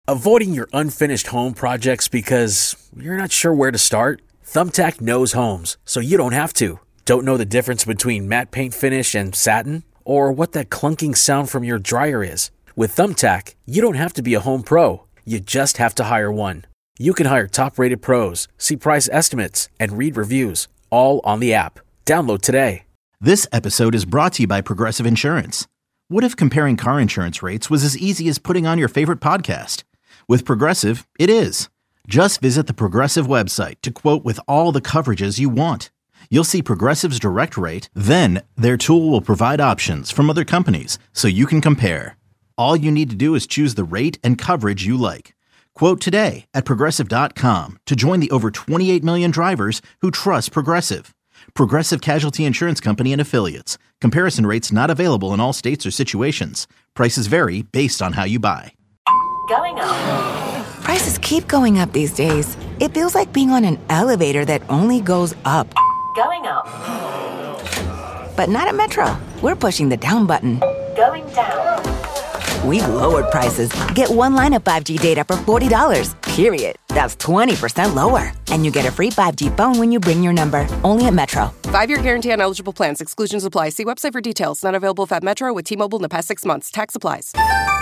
Avoiding your unfinished home projects because you're not sure where to start? Thumbtack knows homes, so you don't have to. Don't know the difference between matte paint finish and satin? Or what that clunking sound from your dryer is? With Thumbtack, you don't have to be a home pro. You just have to hire one. You can hire top-rated pros, see price estimates, and read reviews, all on the app. Download today. This episode is brought to you by Progressive Insurance. What if comparing car insurance rates was as easy as putting on your favorite podcast? With Progressive, it is. Just visit the Progressive website to quote with all the coverages you want. You'll see Progressive's direct rate, then their tool will provide options from other companies so you can compare. All you need to do is choose the rate and coverage you like. Quote today at Progressive.com to join the over 28 million drivers who trust Progressive. Progressive Casualty Insurance Company and Affiliates. Comparison rates not available in all states or situations. Prices vary based on how you buy. Going up. Prices keep going up these days. It feels like being on an elevator that only goes up. Going up. But not at Metro. We're pushing the down button. Going down. We've lowered prices. Get one line of 5G data for $40, period. That's 20% lower. And you get a free 5G phone when you bring your number. Only at Metro. 5-year guarantee on eligible plans. Exclusions apply. See website for details. Not available at Metro with T-Mobile in the past 6 months. Tax applies.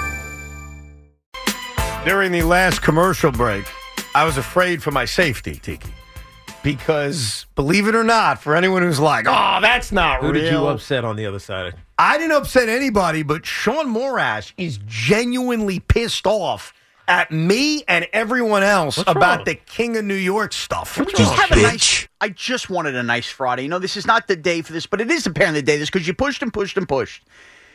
During the last commercial break, I was afraid for my safety, Tiki. Because, believe it or not, for anyone who's like, oh, that's not real. Who did you upset on the other side? I didn't upset anybody, but Sean Morash is genuinely pissed off at me and everyone else about the King of New York stuff. Can we just have a nice... I just wanted a nice Friday. You know, this is not the day for this, but it is apparently the day for this because you pushed and pushed and pushed.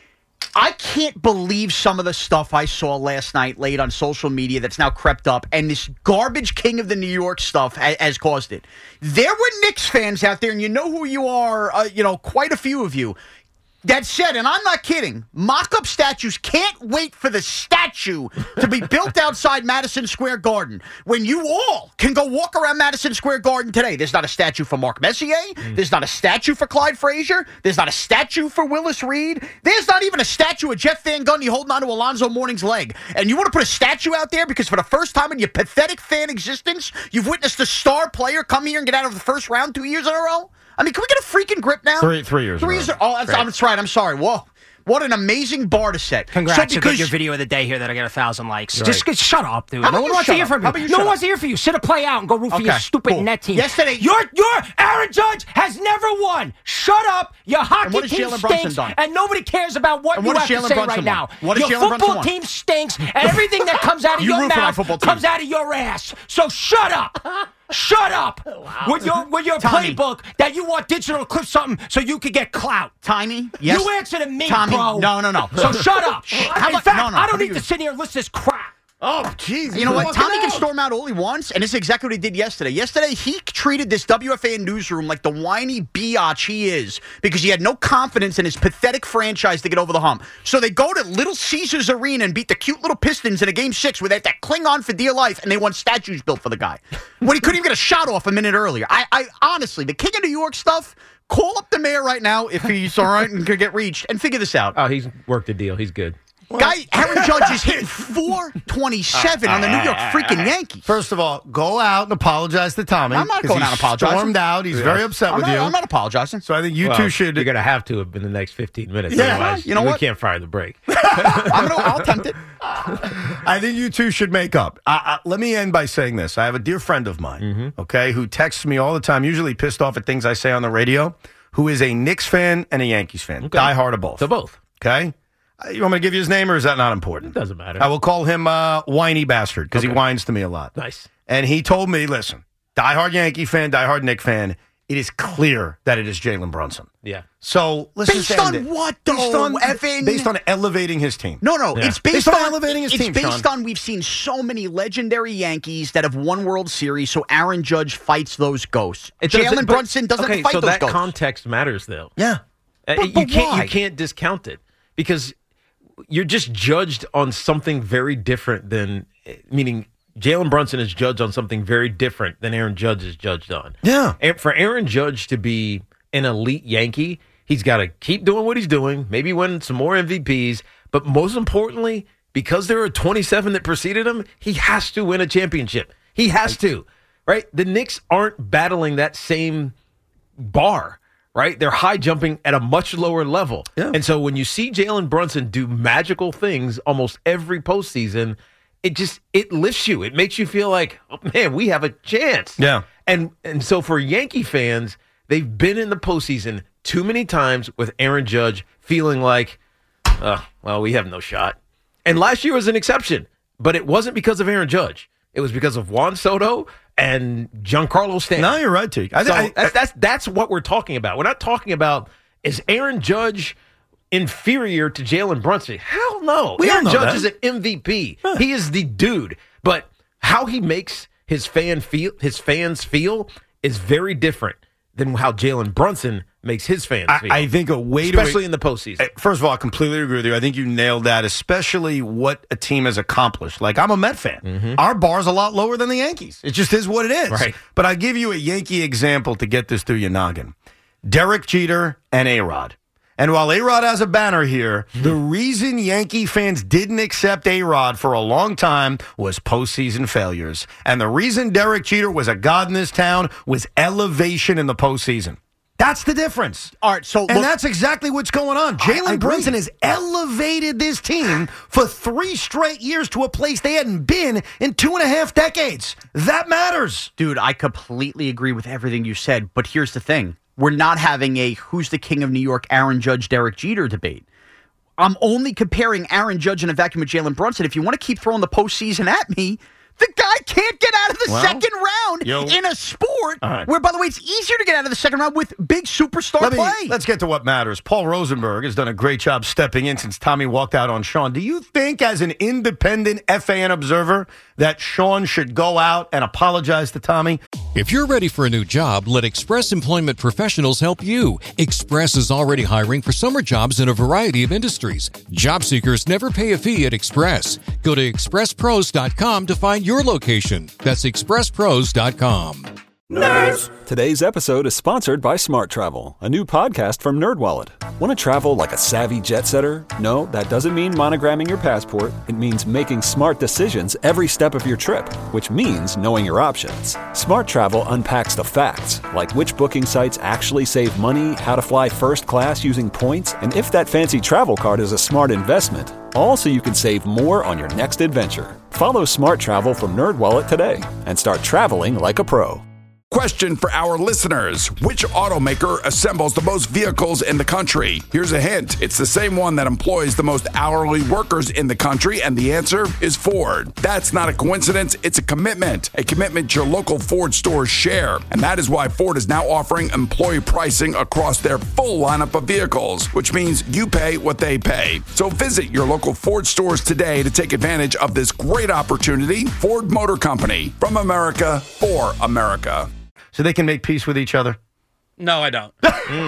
I can't believe some of the stuff I saw last night late on social media that's now crept up, and this garbage King of the New York stuff has caused it. There were Knicks fans out there, and you know who you are, quite a few of you, that said, and I'm not kidding, mock-up statues can't wait for the statue to be built outside Madison Square Garden when you all can go walk around Madison Square Garden today. There's not a statue for Mark Messier. There's not a statue for Clyde Frazier. There's not a statue for Willis Reed. There's not even a statue of Jeff Van Gundy holding onto Alonzo Mourning's leg. And you want to put a statue out there because for the first time in your pathetic fan existence, you've witnessed a star player come here and get out of the first round 2 years in a row? I mean, can we get a freaking grip now? 3 years. 3 years. Oh, that's right. I'm sorry. Whoa. What an amazing bar to set. Congrats, you get your video of the day here that I got 1,000 likes. Right. Just shut up, dude. No one wants to hear from you. No one wants to hear from you. Sit a play out and go root for your stupid net team. Yesterday, your Aaron Judge has never won. Shut up. Your hockey team stinks, and nobody cares about what you have to say right now. Your football team stinks, and everything that comes out of your mouth comes out of your ass. So shut up. Shut up with your playbook that you want digital to clip something so you could get clout. Tommy, yes. You answer to me, Tommy, bro. No. So shut up. In fact, I don't need to sit here and listen to this crap. Oh, jeez. You know what? Tommy can storm out all he wants, and this is exactly what he did yesterday. Yesterday, he treated this WFAN newsroom like the whiny biatch he is because he had no confidence in his pathetic franchise to get over the hump. So they go to Little Caesars Arena and beat the cute little Pistons in a Game 6 where they had to cling on for dear life, and they want statues built for the guy when he couldn't even get a shot off a minute earlier. I honestly, the King of New York stuff, call up the mayor right now if he's all right and could get reached and figure this out. Oh, he's worked the deal. He's good. Aaron Judge is hitting .427 on the New York freaking Yankees. First of all, go out and apologize to Tommy. I'm not going out and apologizing. Stormed out. He's very upset with you. I'm not apologizing. So I think you two should. You're going to have to in the next 15 minutes. Yeah. Otherwise, you know what? We can't fire the break. I'll attempt it. I think you two should make up. Let me end by saying this. I have a dear friend of mine, okay, who texts me all the time, usually pissed off at things I say on the radio, who is a Knicks fan and a Yankees fan. Okay. Die hard of both. To both. Okay? You want me to give you his name, or is that not important? It doesn't matter. I will call him Whiny Bastard, because he whines to me a lot. Nice. And he told me, listen, diehard Yankee fan, diehard Knick fan, it is clear that it is Jalen Brunson. Yeah. So, listen. Based on what, though, Evan? Based on elevating his team. No, yeah. It's based on elevating his team, It's based on we've seen so many legendary Yankees that have won World Series, so Aaron Judge fights those ghosts. Jalen Brunson doesn't fight those ghosts. So that context matters, though. Yeah. But you can't discount it, because you're just judged on something very different than, meaning Jalen Brunson is judged on something very different than Aaron Judge is judged on. Yeah. And for Aaron Judge to be an elite Yankee, he's got to keep doing what he's doing, maybe win some more MVPs, but most importantly, because there are 27 that preceded him, he has to win a championship. He has to, right? The Knicks aren't battling that same bar, right? They're high jumping at a much lower level. Yeah. And so when you see Jalen Brunson do magical things almost every postseason, it lifts you. It makes you feel like, oh, man, we have a chance. Yeah. And so for Yankee fans, they've been in the postseason too many times with Aaron Judge feeling like, well, we have no shot. And last year was an exception, but it wasn't because of Aaron Judge. It was because of Juan Soto and Giancarlo Stanton. No, you're right, Teague. That's what we're talking about. We're not talking about, is Aaron Judge inferior to Jalen Brunson? Hell no. Aaron Judge is an MVP. Huh. He is the dude. But how he makes his fans feel is very different than how Jalen Brunson makes his fans feel. I think a way especially in the postseason. First of all, I completely agree with you. I think you nailed that, especially what a team has accomplished. Like, I'm a Met fan. Mm-hmm. Our bar's a lot lower than the Yankees. It just is what it is. Right. But I give you a Yankee example to get this through your noggin. Derek Jeter and A-Rod. And while A-Rod has a banner here, the reason Yankee fans didn't accept A-Rod for a long time was postseason failures. And the reason Derek Jeter was a god in this town was elevation in the postseason. That's the difference. All right, and that's exactly what's going on. Jalen Brunson has elevated this team for 3 straight years to a place they hadn't been in 2.5 decades. That matters. Dude, I completely agree with everything you said, but here's the thing. We're not having a who's the king of New York, Aaron Judge, Derek Jeter debate. I'm only comparing Aaron Judge in a vacuum with Jalen Brunson. If you want to keep throwing the postseason at me, the guy can't get out of the second round in a sport where, by the way, it's easier to get out of the second round with big superstar play. Let's get to what matters. Paul Rosenberg has done a great job stepping in since Tommy walked out on Sean. Do you think, as an independent FAN observer, that Sean should go out and apologize to Tommy? If you're ready for a new job, let Express Employment Professionals help you. Express is already hiring for summer jobs in a variety of industries. Job seekers never pay a fee at Express. Go to expresspros.com to find your location. That's expresspros.com. Nerds! Today's episode is sponsored by Smart Travel, a new podcast from NerdWallet. Want to travel like a savvy jet setter? No, that doesn't mean monogramming your passport. It means making smart decisions every step of your trip, which means knowing your options. Smart Travel unpacks the facts, like which booking sites actually save money, how to fly first class using points, and if that fancy travel card is a smart investment. All so you can save more on your next adventure. Follow Smart Travel from NerdWallet today and start traveling like a pro. Question for our listeners. Which automaker assembles the most vehicles in the country? Here's a hint. It's the same one that employs the most hourly workers in the country, and the answer is Ford. That's not a coincidence. It's a commitment your local Ford stores share. And that is why Ford is now offering employee pricing across their full lineup of vehicles, which means you pay what they pay. So visit your local Ford stores today to take advantage of this great opportunity. Ford Motor Company, from America for America. So they can make peace with each other? No, I don't.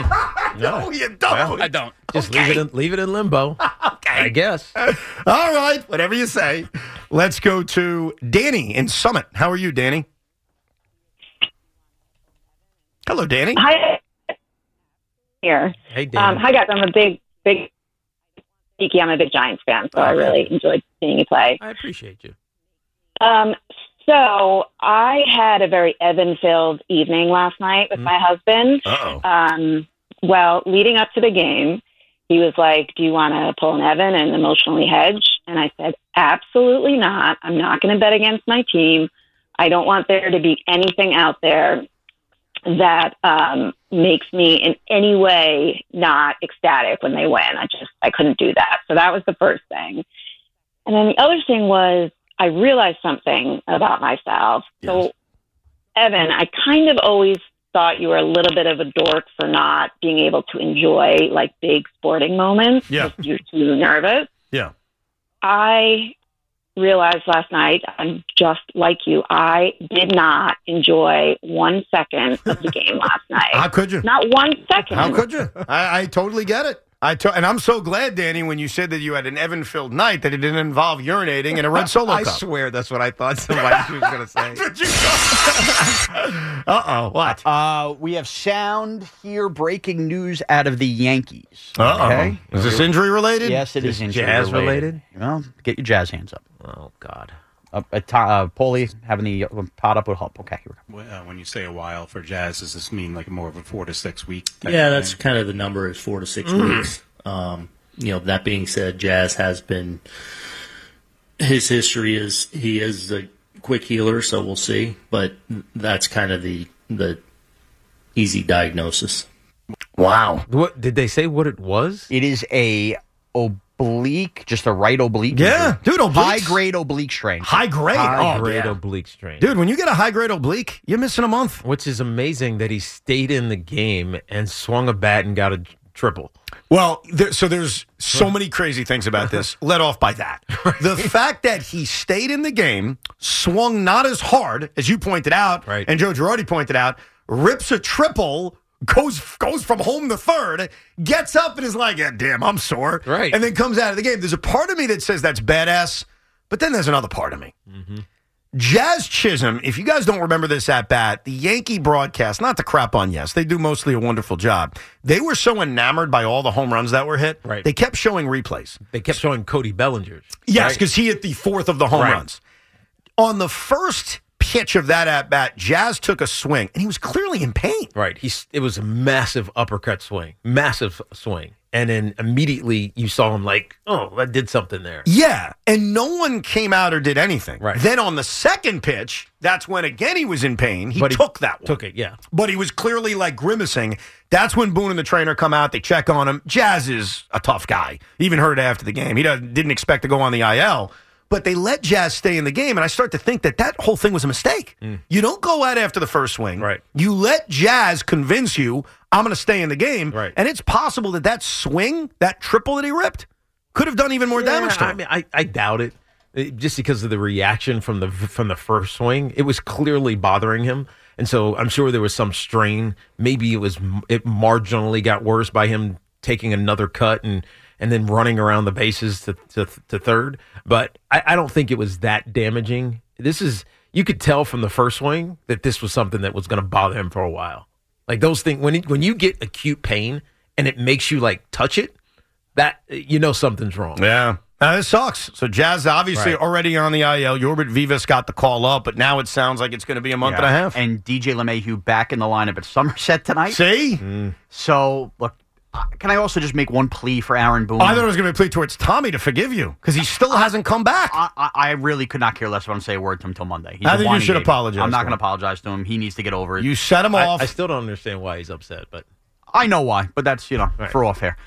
No, you don't. Well, I don't. Just leave it in limbo. Okay. I guess. All right, whatever you say. Let's go to Danny in Summit. How are you, Danny? Hello, Danny. Hi. Here. Hey, Danny. Hi, guys. I'm a big Geeky. I'm a big Giants fan, so I really enjoyed seeing you play. I appreciate you. So I had a very Evan-filled evening last night with my husband. Uh-oh. Well, leading up to the game, he was like, do you want to pull an Evan and emotionally hedge? And I said, absolutely not. I'm not going to bet against my team. I don't want there to be anything out there that makes me in any way not ecstatic when they win. I couldn't do that. So that was the first thing. And then the other thing was, I realized something about myself. Yes. So, Evan, I kind of always thought you were a little bit of a dork for not being able to enjoy like big sporting moments. Yeah. You're too nervous. Yeah. I realized last night, I'm just like you. I did not enjoy 1 second of the game last night. How could you? Not 1 second. How could you? I totally get it. And I'm so glad, Danny, when you said that you had an Evan-filled night, that it didn't involve urinating in a red Solo cup. I swear that's what I thought somebody was going to say. Uh-oh, what? We have sound here, breaking news out of the Yankees. Uh-oh. Okay? Is this injury related? Yes, it is injury Jazz related. Well, get your Jazz hands up. Oh, God. Paulie having the pot up with help. Okay, here we go. When you say a while for Jazz, does this mean like more of a 4 to 6 week? Yeah, that's kind of the number is 4 to 6 weeks. That being said, Jazz has been, his history is he is a quick healer, so we'll see. But that's kind of the easy diagnosis. Wow. What did they say? What it was? It is a oblique, just a right oblique. Yeah, dude, obliques. High-grade oblique strain. High-grade? High-grade oblique strain. Dude, when you get a high-grade oblique, you're missing a month. Which is amazing that he stayed in the game and swung a bat and got a triple. Well, there's so many crazy things about this, led off by that. The fact that he stayed in the game, swung not as hard, as you pointed out, and Joe Girardi pointed out, rips a triple, goes from home to third, gets up and is like, yeah, damn, I'm sore. Right. And then comes out of the game. There's a part of me that says that's badass, but then there's another part of me. Mm-hmm. Jazz Chisholm, if you guys don't remember this at bat, the Yankee broadcast, not to crap on Yes, they do mostly a wonderful job. They were so enamored by all the home runs that were hit, they kept showing replays. They kept showing Cody Bellinger's. Yes, because he hit the fourth of the home runs. On the first pitch of that at bat, Jazz took a swing, and he was clearly in pain. Right. It was a massive uppercut swing, massive swing. And then immediately you saw him like, oh, that did something there. Yeah, and no one came out or did anything. Right. Then on the second pitch, that's when again he was in pain. He took that one. Took it, yeah. But he was clearly like grimacing. That's when Boone and the trainer come out. They check on him. Jazz is a tough guy. He even heard it after the game. He didn't expect to go on the IL. But they let Jazz stay in the game, and I start to think that whole thing was a mistake. You don't go out after the first swing. Right. You let Jazz convince you, I'm going to stay in the game. Right. And it's possible that swing, that triple that he ripped, could have done even more damage to him. I mean, I doubt it. Just because of the reaction from the first swing, it was clearly bothering him. And so I'm sure there was some strain. Maybe it marginally got worse by him taking another cut and then running around the bases to third. But I don't think it was that damaging. You could tell from the first swing that this was something that was going to bother him for a while. Like those things, when you get acute pain and it makes you like touch it, that something's wrong. Yeah. This sucks. So Jazz obviously already on the IL. Yorbit Vivas got the call up, but now it sounds like it's going to be a month and a half. And DJ LeMahieu back in the lineup at Somerset tonight. See? So, look, can I also just make one plea for Aaron Boone? I thought it was going to be a plea towards Tommy to forgive you because he still hasn't come back. I really could not care less if I don't say a word to him until Monday. I think you should apologize. I'm not going to apologize to him. He needs to get over it. You set him off. I still don't understand why he's upset, but I know why. But that's for off here.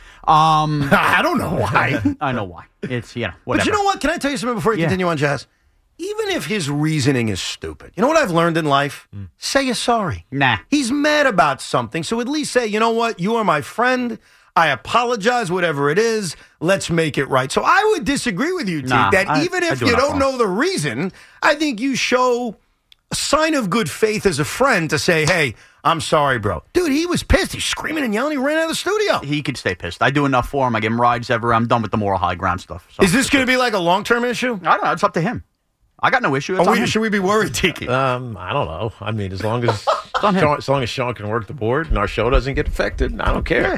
I don't know why. I know why. It's whatever. But you know what? Can I tell you something before you continue on, Jazz? Even if his reasoning is stupid, you know what I've learned in life? Say you're sorry. Nah. He's mad about something, so at least say, you know what? You are my friend. I apologize, whatever it is. Let's make it right. So I would disagree with you, Teak, even if you don't know the reason, I think you show a sign of good faith as a friend to say, hey, I'm sorry, bro. Dude, he was pissed. He's screaming and yelling. He ran out of the studio. He could stay pissed. I do enough for him. I give him rides everywhere. I'm done with the moral high ground stuff. So is this going to be like a long-term issue? I don't know. It's up to him. I got no issue. Should we be worried, Tiki? I don't know. I mean, as long as Sean can work the board and our show doesn't get affected, I don't care.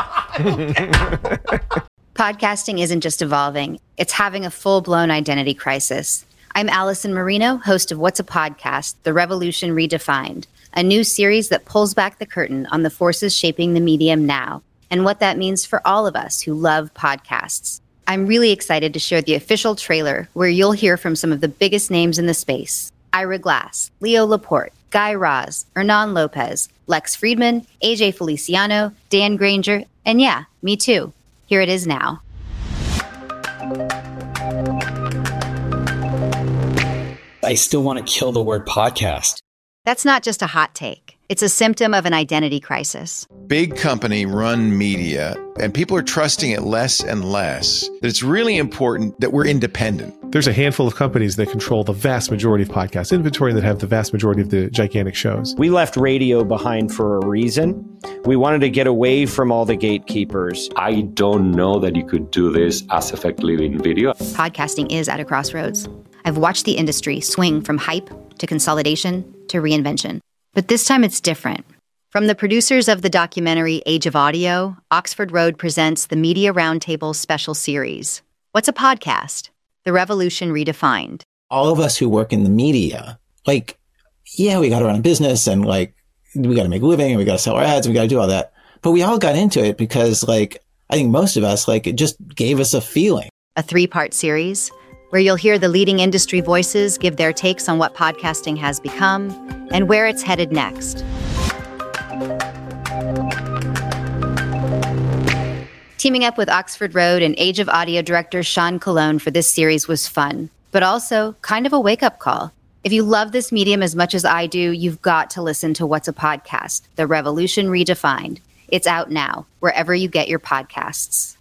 Podcasting isn't just evolving. It's having a full-blown identity crisis. I'm Allison Marino, host of What's a Podcast? The Revolution Redefined, a new series that pulls back the curtain on the forces shaping the medium now and what that means for all of us who love podcasts. I'm really excited to share the official trailer where you'll hear from some of the biggest names in the space. Ira Glass, Leo Laporte, Guy Raz, Hernan Lopez, Lex Friedman, AJ Feliciano, Dan Granger, and yeah, me too. Here it is now. I still want to kill the word podcast. That's not just a hot take. It's a symptom of an identity crisis. Big company run media, and people are trusting it less and less. That it's really important that we're independent. There's a handful of companies that control the vast majority of podcast inventory that have the vast majority of the gigantic shows. We left radio behind for a reason. We wanted to get away from all the gatekeepers. I don't know that you could do this as effectively in video. Podcasting is at a crossroads. I've watched the industry swing from hype to consolidation to reinvention. But this time it's different. From the producers of the documentary Age of Audio, Oxford Road presents the Media Roundtable special series. What's a podcast? The Revolution Redefined. All of us who work in the media, we got to run a business and we got to make a living and we got to sell our ads and we got to do all that. But we all got into it because I think most of us, it just gave us a feeling. A 3-part series where you'll hear the leading industry voices give their takes on what podcasting has become and where it's headed next. Teaming up with Oxford Road and Age of Audio director Sean Colon for this series was fun, but also kind of a wake-up call. If you love this medium as much as I do, you've got to listen to What's a Podcast? The Revolution Redefined. It's out now, wherever you get your podcasts.